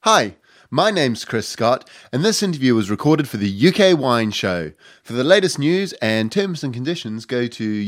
Hi, my name's Chris Scott, and this interview was recorded for the UK Wine Show. For the latest news and terms and conditions, go to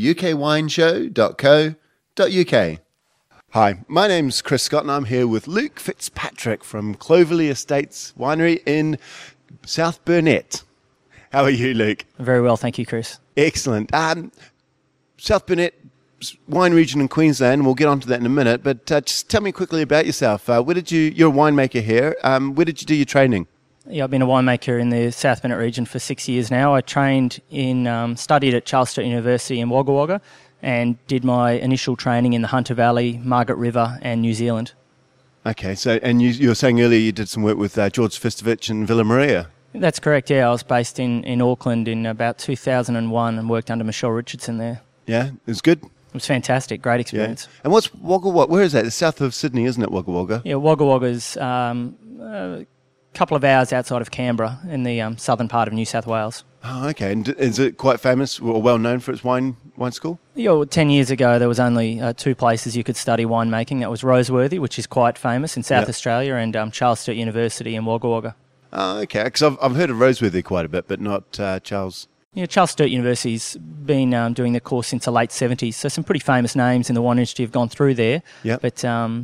ukwineshow.co.uk. Hi, my name's Chris Scott, and I'm here with Luke Fitzpatrick from Cloverley Estates Winery in South Burnett. How are you, Luke? Very well, thank you, Chris. Excellent. South Burnett wine region in Queensland. We'll get onto that in a minute, but just tell me quickly about yourself. You're a winemaker here. Where did you do your training? Yeah, I've been a winemaker in the South Burnett region for 6 years now. I studied at Charles Sturt University in Wagga Wagga and did my initial training in the Hunter Valley, Margaret River and New Zealand. Okay, so and you were saying earlier you did some work with George Fistovich in Villa Maria. That's correct, yeah. I was based in Auckland in about 2001 and worked under Michelle Richardson there. Yeah, it was good. It was fantastic, great experience. Yeah. And what's Wagga Wagga? Where is that? The south of Sydney, isn't it, Wagga Wagga? Yeah, Wagga Wagga's a couple of hours outside of Canberra in the southern part of New South Wales. Oh, okay. And is it quite famous or well known for its wine school? Yeah, well, 10 years ago there was only two places you could study winemaking. That was Roseworthy, which is quite famous in South Australia, and Charles Sturt University in Wagga Wagga. Oh, okay. Because I've heard of Roseworthy quite a bit, but not Charles. Yeah, Charles Sturt University's been doing the course since the late 70s, so some pretty famous names in the wine industry have gone through there. Yep. But,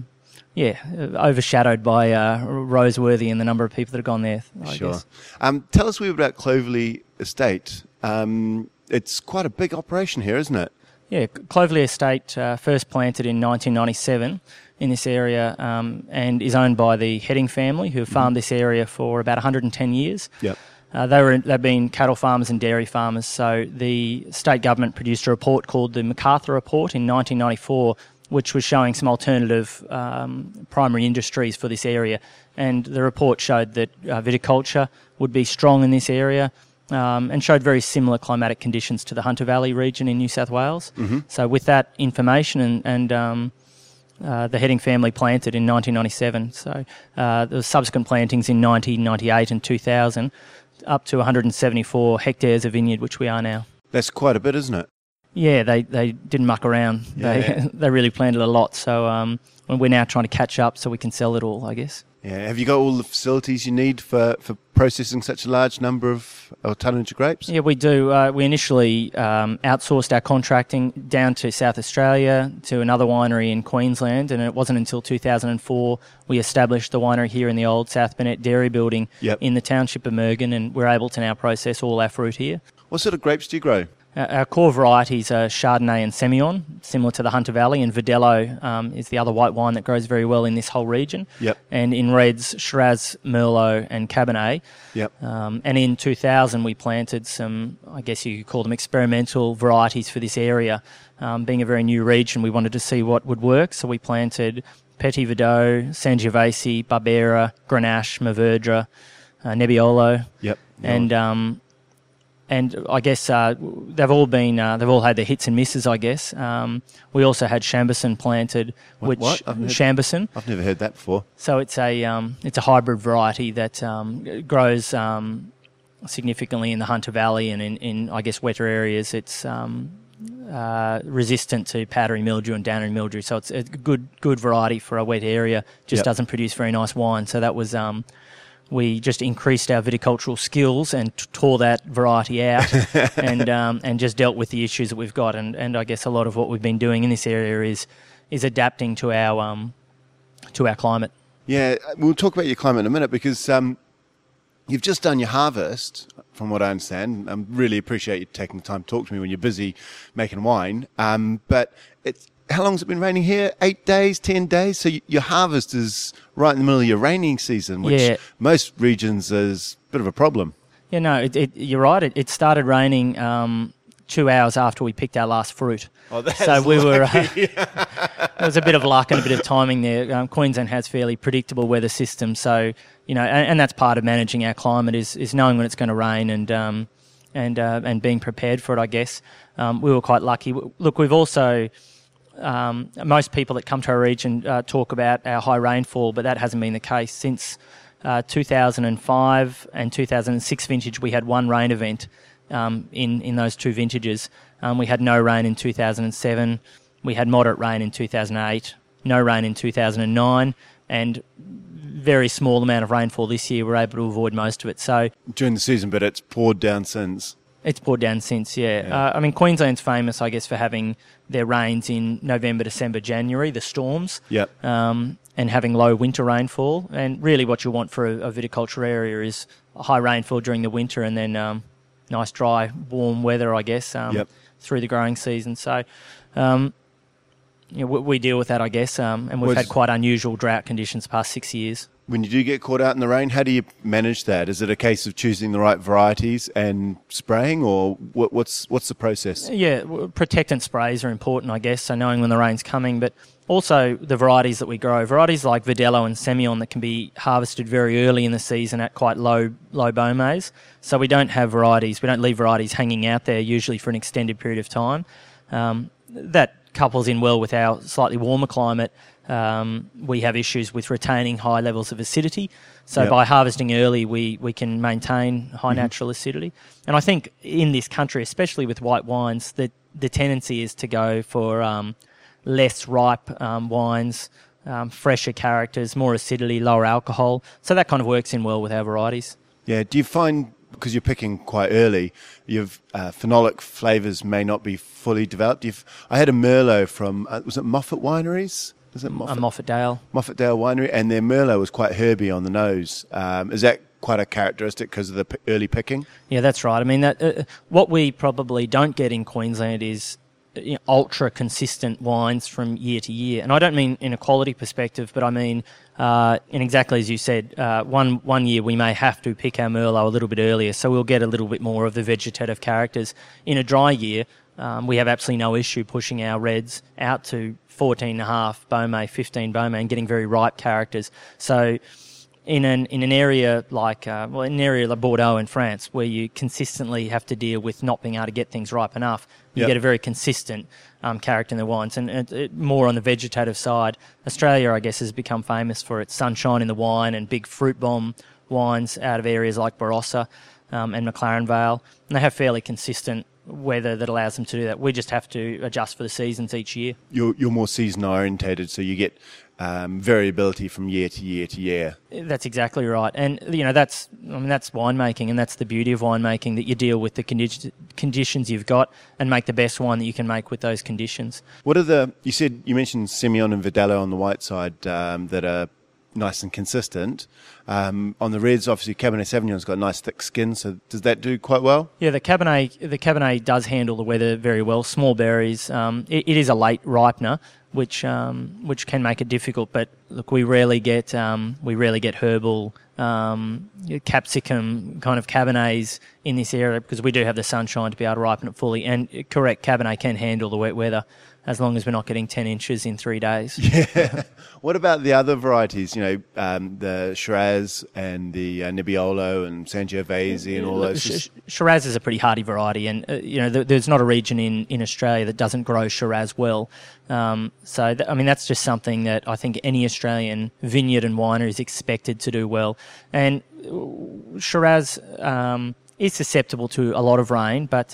overshadowed by Roseworthy and the number of people that have gone there, I guess. Tell us a bit about Cloverley Estate. It's quite a big operation here, isn't it? Yeah, Cloverley Estate first planted in 1997 in this area and is owned by the Heading family, who have farmed this area for about 110 years. Yep. They've been cattle farmers and dairy farmers, so the state government produced a report called the MacArthur Report in 1994, which was showing some alternative primary industries for this area. And the report showed that viticulture would be strong in this area and showed very similar climatic conditions to the Hunter Valley region in New South Wales. Mm-hmm. So with that information and the Heading family planted in 1997, so there were subsequent plantings in 1998 and 2000, up to 174 hectares of vineyard, which we are now. That's quite a bit, isn't it? Yeah, they didn't muck around. They really planted a lot. So we're now trying to catch up so we can sell it all, I guess. Yeah. Have you got all the facilities you need for processing such a large number of tonnage of grapes? Yeah, we do. We initially outsourced our contracting down to South Australia to another winery in Queensland, and it wasn't until 2004 we established the winery here in the old South Burnett Dairy Building in the township of Mergen, and we're able to now process all our fruit here. What sort of grapes do you grow? Our core varieties are Chardonnay and Semillon, similar to the Hunter Valley, and Verdelho is the other white wine that grows very well in this whole region. Yep. And in reds, Shiraz, Merlot and Cabernet. Yep. And in 2000 we planted some, I guess you could call them experimental varieties for this area. Being a very new region, we wanted to see what would work, so we planted Petit Verdot, Sangiovese, Barbera, Grenache, Mourvedre, Nebbiolo. Yep. And I guess they've all had their hits and misses, I guess. We also had Chambourcin planted, Chambourcin. I've never heard that before. So it's a hybrid variety that grows significantly in the Hunter Valley and in I guess wetter areas. It's resistant to powdery mildew and downy mildew, so it's a good variety for a wet area. Just doesn't produce very nice wine. So that was. We just increased our viticultural skills and tore that variety out and just dealt with the issues that we've got. And I guess a lot of what we've been doing in this area is adapting to our climate. Yeah, we'll talk about your climate in a minute because you've just done your harvest, from what I understand. I really appreciate you taking the time to talk to me when you're busy making wine. But how long has it been raining here? 8 days, 10 days? So your harvest is right in the middle of your raining season, which most regions is a bit of a problem. Yeah, no, you're right. It started raining 2 hours after we picked our last fruit. Oh, that's so we lucky. There was a bit of luck and a bit of timing there. Queensland has fairly predictable weather systems, so and that's part of managing our climate is knowing when it's going to rain and being prepared for it. I guess we were quite lucky. Look, we've also. Most people that come to our region talk about our high rainfall, but that hasn't been the case. Since 2005 and 2006 vintage, we had one rain event in those two vintages. We had no rain in 2007. We had moderate rain in 2008, no rain in 2009, and very small amount of rainfall this year. We're able to avoid most of it. So during the season, but it's poured down since. It's poured down since, yeah. I mean, Queensland's famous, I guess, for having their rains in November, December, January, the storms, and having low winter rainfall. And really what you want for a viticulture area is high rainfall during the winter and then nice, dry, warm weather, I guess, through the growing season. So we deal with that, I guess, and we've had quite unusual drought conditions the past 6 years. When you do get caught out in the rain, how do you manage that? Is it a case of choosing the right varieties and spraying, or what's the process? Yeah, protectant sprays are important, I guess, so knowing when the rain's coming, but also the varieties that we grow. Varieties like Verdelho and Semillon that can be harvested very early in the season at quite low baumes. So we don't leave varieties hanging out there usually for an extended period of time. That couples in well with our slightly warmer climate. We have issues with retaining high levels of acidity. So by harvesting early, we can maintain high natural acidity. And I think in this country, especially with white wines, the tendency is to go for less ripe wines, fresher characters, more acidity, lower alcohol. So that kind of works in well with our varieties. Yeah. Do you find, because you're picking quite early, phenolic flavours may not be fully developed? I had a Merlot from, was it Moffat Wineries? Is it Moffat? Moffat-Dale. Moffat-Dale Winery, and their Merlot was quite herby on the nose. Is that quite a characteristic because of the early picking? Yeah, that's right. I mean, what we probably don't get in Queensland is ultra consistent wines from year to year. And I don't mean in a quality perspective, but I mean in exactly as you said, one year we may have to pick our Merlot a little bit earlier, so we'll get a little bit more of the vegetative characters. In a dry year, we have absolutely no issue pushing our reds out to 14.5 Beaumet, 15 Beaumet, and getting very ripe characters. So in an area like Bordeaux in France, where you consistently have to deal with not being able to get things ripe enough, you get a very consistent character in the wines. And more on the vegetative side, Australia, I guess, has become famous for its sunshine in the wine and big fruit bomb wines out of areas like Barossa and McLaren Vale. And they have fairly consistent weather that allows them to do that. We just have to adjust for the seasons each year. You're more season orientated, so you get variability from year to year to year. That's exactly right, and that's winemaking, and that's the beauty of winemaking, that you deal with the conditions you've got and make the best wine that you can make with those conditions. What are you mentioned Semillon and Verdelho on the white side that are nice and consistent. On the reds, obviously Cabernet Sauvignon's got a nice thick skin, so does that do quite well? Yeah, the Cabernet does handle the weather very well. Small berries. It is a late ripener, which can make it difficult. But look, we rarely get herbal capsicum kind of Cabernets in this area because we do have the sunshine to be able to ripen it fully. And correct, Cabernet can handle the wet weather as long as we're not getting 10 inches in 3 days. Yeah. What about the other varieties, the Shiraz and the Nebbiolo and Sangiovese and all those? Shiraz is a pretty hardy variety, and there's not a region in Australia that doesn't grow Shiraz well. That's just something that I think any Australian vineyard and winery is expected to do well. And Shiraz is susceptible to a lot of rain, but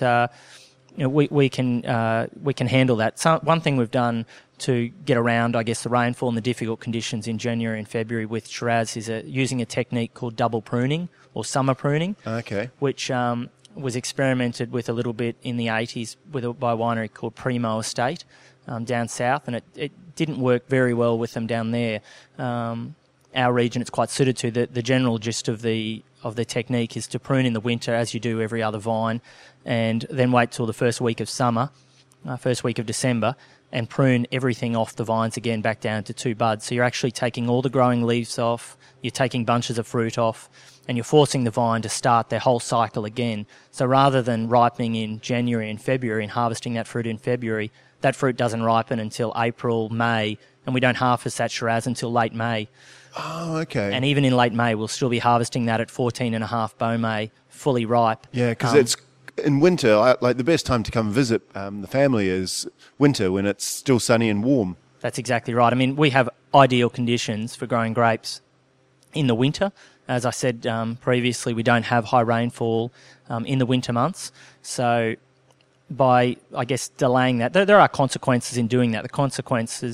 we can handle that. So one thing we've done to get around, I guess, the rainfall and the difficult conditions in January and February with Shiraz is using a technique called double pruning or summer pruning. Okay. Which was experimented with a little bit in the 80s by a winery called Primo Estate down south, and it didn't work very well with them down there. Our region it's quite suited to. The general gist of the technique is to prune in the winter as you do every other vine, and then wait till the first week of summer, first week of December, and prune everything off the vines again back down to 2 buds. So you're actually taking all the growing leaves off, you're taking bunches of fruit off, and you're forcing the vine to start their whole cycle again. So rather than ripening in January and February and harvesting that fruit in February, that fruit doesn't ripen until April, May, and we don't harvest that Shiraz until late May. Oh, okay. And even in late May, we'll still be harvesting that at 14.5 Beaumet, fully ripe. Yeah, because it's in winter, the best time to come visit the family is winter when it's still sunny and warm. That's exactly right. I mean, we have ideal conditions for growing grapes in the winter. As I said previously, we don't have high rainfall in the winter months. So by, I guess, delaying that, there are consequences in doing that. The consequences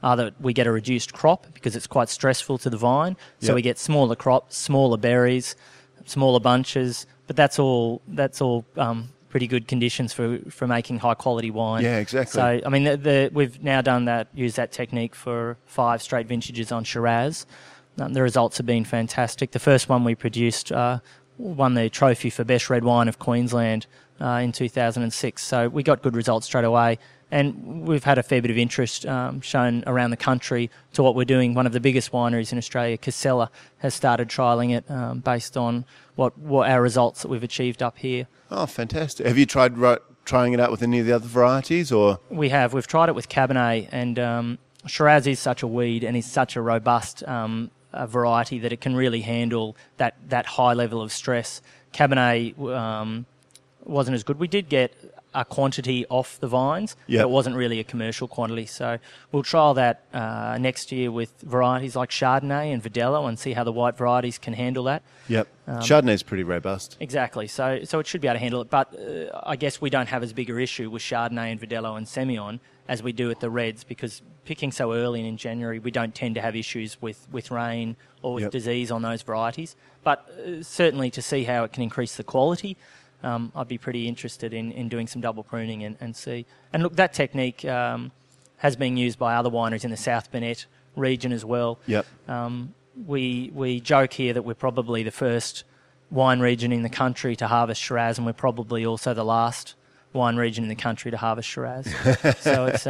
are that we get a reduced crop because it's quite stressful to the vine. So Yep. we get smaller crops, smaller berries, smaller bunches. But that's all pretty good conditions for making high quality wine. Yeah, exactly. So I mean, we've now used that technique for 5 straight vintages on Shiraz. The results have been fantastic. The first one we produced won the trophy for best red wine of Queensland in 2006. So we got good results straight away. And we've had a fair bit of interest shown around the country to what we're doing. One of the biggest wineries in Australia, Casella, has started trialling it based on what our results that we've achieved up here. Oh, fantastic. Have you tried trying it out with any of the other varieties? Or We have. We've tried it with Cabernet, and Shiraz is such a weed and is such a robust variety that it can really handle that high level of stress. Cabernet wasn't as good. We did get a quantity off the vines, Yep. but it wasn't really a commercial quantity. So we'll trial that next year with varieties like Chardonnay and Verdelho and see how the white varieties can handle that. Yep. Chardonnay's pretty robust. Exactly. So it should be able to handle it. But I guess we don't have as big a issue with Chardonnay and Verdelho and Semillon as we do with the reds, because picking so early and in January, we don't tend to have issues with rain or with Yep. disease on those varieties. But certainly to see how it can increase the quality, I'd be pretty interested in doing some double pruning and see. And look, that technique has been used by other wineries in the South Burnett region as well. Yep. We joke here that we're probably the first wine region in the country to harvest Shiraz, and we're probably also the last wine region in the country to harvest Shiraz. So it's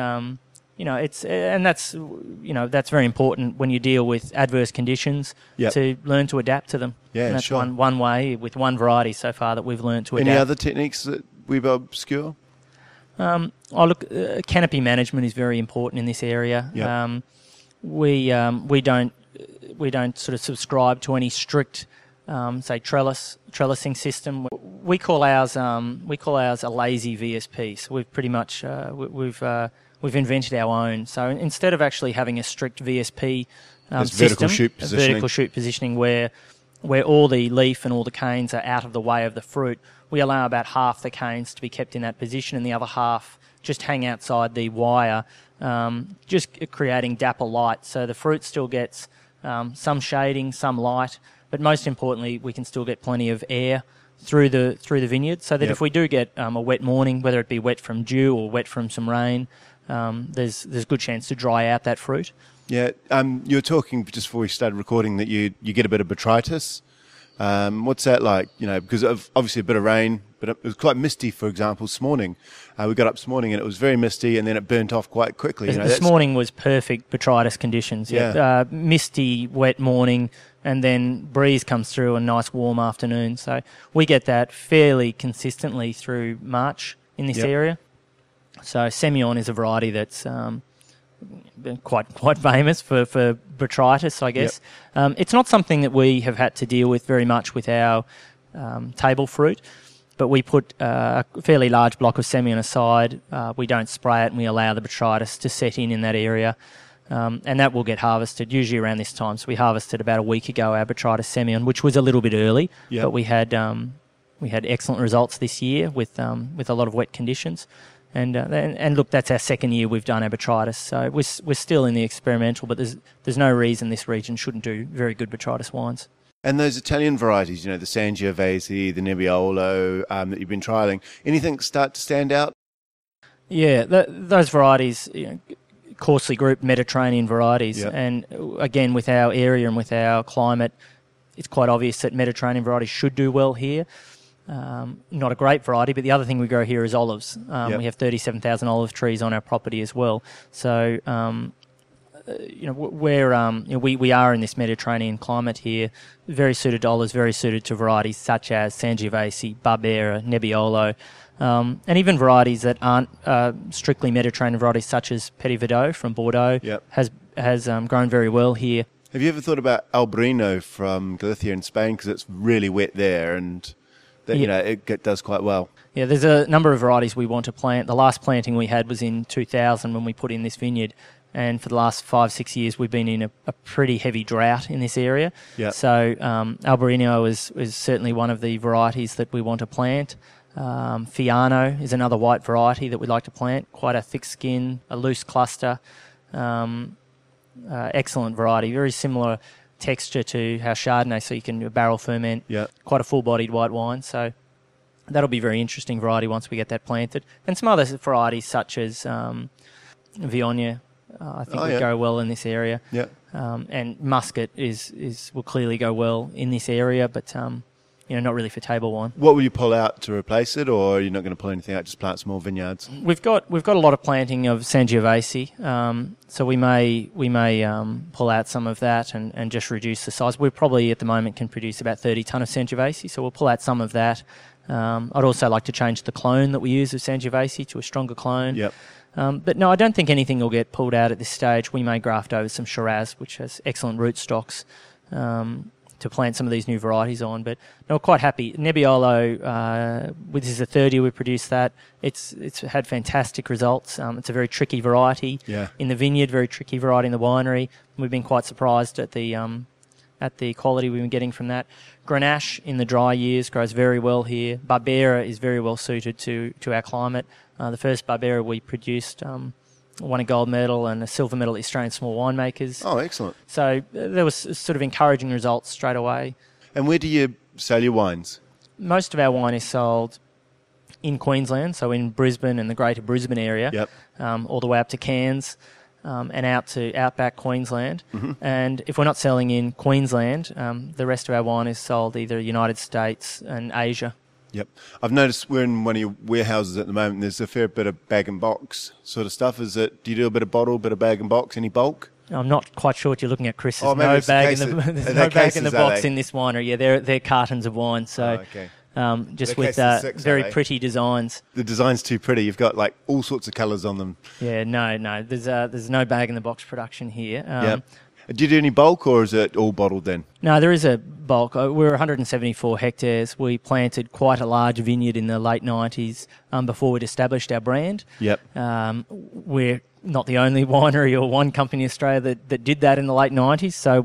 that's very important when you deal with adverse conditions, Yep. to learn to adapt to them. Yeah, and that's sure. one way with one variety so far that we've learned to adapt. Any other techniques that we've obscure? Canopy management is very important in this area. Yep. We don't sort of subscribe to any strict, say, trellising system. We call ours a lazy VSP. So we've pretty much we've invented our own. So instead of actually having a strict VSP vertical shoot positioning. vertical shoot positioning where all the leaf and all the canes are out of the way of the fruit, we allow about half the canes to be kept in that position and the other half just hang outside the wire, just creating dapper light. So the fruit still gets some shading, some light, but most importantly, we can still get plenty of air through the vineyard, so that Yep. if we do get a wet morning, whether it be wet from dew or wet from some rain, there's a good chance to dry out that fruit. Yeah. You were talking just before we started recording that you get a bit of botrytis. What's that like? Because of obviously a bit of rain, but it was quite misty, for example, this morning. We got up this morning and it was very misty, and then it burnt off quite quickly. This morning was perfect botrytis conditions. Yeah. Misty, wet morning, and then breeze comes through, a nice warm afternoon. So we get that fairly consistently through March in this Yep. area. So Semillon is a variety that's been quite famous for botrytis, I guess. It's not something that we have had to deal with very much with our table fruit, but we put a fairly large block of Semillon aside. We don't spray it, and we allow the botrytis to set in that area. And that will get harvested usually around this time. So we harvested about a week ago our botrytis Semillon, which was a little bit early, Yep. but we had excellent results this year with a lot of wet conditions. And look, that's our second year we've done our botrytis, so we're still in the experimental, but there's no reason this region shouldn't do very good botrytis wines. And those Italian varieties, the Sangiovese, the Nebbiolo that you've been trialling, anything start to stand out? Yeah, those varieties, coarsely grouped Mediterranean varieties. Yep. And again, with our area and with our climate, it's quite obvious that Mediterranean varieties should do well here. Not a great variety, but the other thing we grow here is olives. Yep. We have 37,000 olive trees on our property as well. So, we are in this Mediterranean climate here, very suited to olives, very suited to varieties such as Sangiovese, Barbera, Nebbiolo, and even varieties that aren't strictly Mediterranean varieties, such as Petit Verdot from Bordeaux, Yep. has grown very well here. Have you ever thought about Albarino from Galicia in Spain? Because it's really wet there, and it does quite well. Yeah, there's a number of varieties we want to plant. The last planting we had was in 2000 when we put in this vineyard. And for the last 5-6 years, we've been in a pretty heavy drought in this area. Yep. So Albarino is certainly one of the varieties that we want to plant. Fiano is another white variety that we'd like to plant. Quite a thick skin, a loose cluster. excellent variety, very similar texture to how Chardonnay, so you can barrel ferment, quite a full-bodied white wine. So that'll be a very interesting variety once we get that planted. And some other varieties such as Viognier, I think would go well in this area. Yeah. And Muscat will clearly go well in this area, but not really for table wine. What will you pull out to replace it, or are you not going to pull anything out, just plant small vineyards? We've got a lot of planting of Sangiovese, so we may pull out some of that and just reduce the size. We probably at the moment can produce about 30 tonne of Sangiovese, so we'll pull out some of that. I'd also like to change the clone that we use of Sangiovese to a stronger clone. Yep. But no, I don't think anything will get pulled out at this stage. We may graft over some Shiraz, which has excellent rootstocks, to plant some of these new varieties on. But no, we're quite happy. Nebbiolo, this is the third year we produced that. It's had fantastic results. It's a very tricky variety in the vineyard, very tricky variety in the winery. We've been quite surprised at the quality we've been getting from that. Grenache in the dry years grows very well here. Barbera is very well suited to our climate. The first Barbera we produced won a gold medal and a silver medal at the Australian Small Winemakers. Oh, excellent. So there was sort of encouraging results straight away. And where do you sell your wines? Most of our wine is sold in Queensland, so in Brisbane and the greater Brisbane area, all the way up to Cairns. And out to outback Queensland. Mm-hmm. And if we're not selling in Queensland, the rest of our wine is sold either United States and Asia. Yep. I've noticed we're in one of your warehouses at the moment. There's a fair bit of bag and box sort of stuff. Do you do a bit of bottle, bit of bag and box, any bulk? I'm not quite sure what you're looking at, Chris. There's no bag in the box in this winery. Yeah, they're cartons of wine. So. Okay. Just with very pretty designs. The design's too pretty. You've got like all sorts of colours on them. Yeah, no. There's no bag in the box production here. Do you do any bulk, or is it all bottled then? No, there is a bulk. We're 174 hectares. We planted quite a large vineyard in the late 90s before we'd established our brand. Yep. We're not the only winery or wine company in Australia that did that in the late 90s. So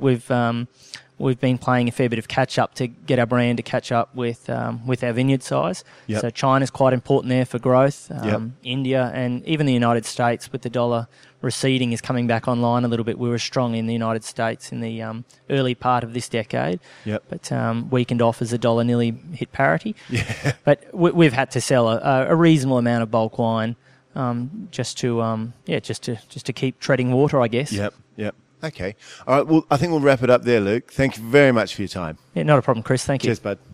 we've been playing a fair bit of catch-up to get our brand to catch up with our vineyard size. Yep. So China's quite important there for growth. India and even the United States, with the dollar receding, is coming back online a little bit. We were strong in the United States in the early part of this decade, but weakened off as the dollar nearly hit parity. Yeah. But we've had to sell a reasonable amount of bulk wine just to keep treading water, I guess. Yep. Okay. All right. Well, I think we'll wrap it up there, Luke. Thank you very much for your time. Yeah, not a problem, Chris. Thank you. Cheers, bud.